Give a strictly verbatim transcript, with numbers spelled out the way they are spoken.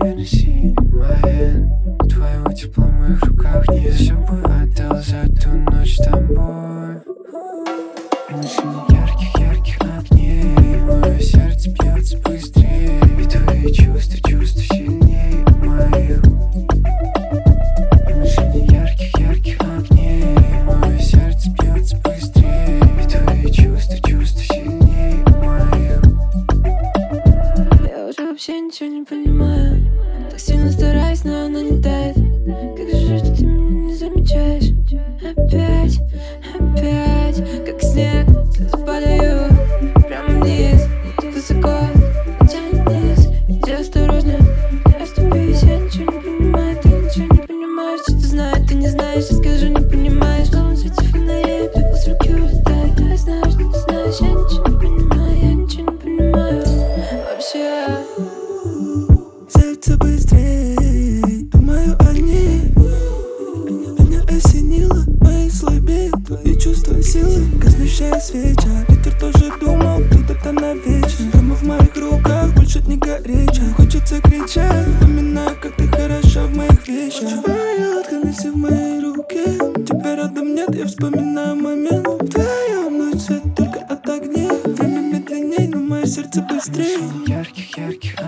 Принеси моен, твоего тепла в моих руках нет. Все бы отдал за ту ночь с тобой. Машине ярких-ярких огней, мое сердце бьется быстрее, и твои чувства, чувства сильнее моих. Машине ярких-ярких огней, мое сердце бьется быстрее, и твои чувства, чувства сильнее моих. Я уже вообще ничего не понимаю, так сильно стараюсь, но она не тает. Как же что ты меня не замечаешь? Опять, опять, как снег, слезы падают прямо вниз, где высоко, тянет вниз. Иди осторожно, не оступись. Я ничего не понимаю, ты ничего не понимаешь. Что ты знаешь, ты не знаешь, я скажу, не понимаешь. В голом свете фонарей, пепел с руки улетает. Я знаю, что ты знаешь, я ничего не понимаю, я ничего не понимаю вообще. Сердце быстрее, думаю о ней. Меня осенило, мои слабеют, твои чувства силы. Гаснущая свеча, ветер тоже думал, кто-то навечно. Прямо в моих руках, больше не горячо. Хочется кричать, вспоминаю, как ты хороша в моих вещах. Твоя Хеннесси в моей руке, тебя рядом нет, я вспоминаю момент. Вдвоем ночь, свет только от огней. Время медленней, но мое сердце быстрее. Ярких-ярких